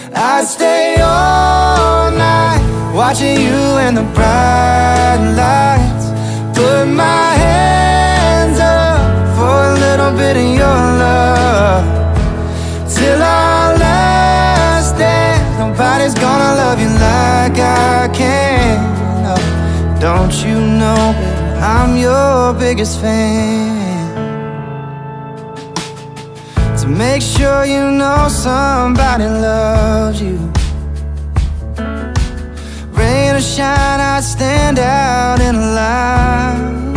I'd stay all night watching you in the bright lights. Put my hands up for a little bit of your love. Till our last dance, nobody's gonna love you like I can. Oh, don't you know, baby, I'm your biggest fan. So make sure you know somebody loves you. Rain or shine, I'd stand out in a line.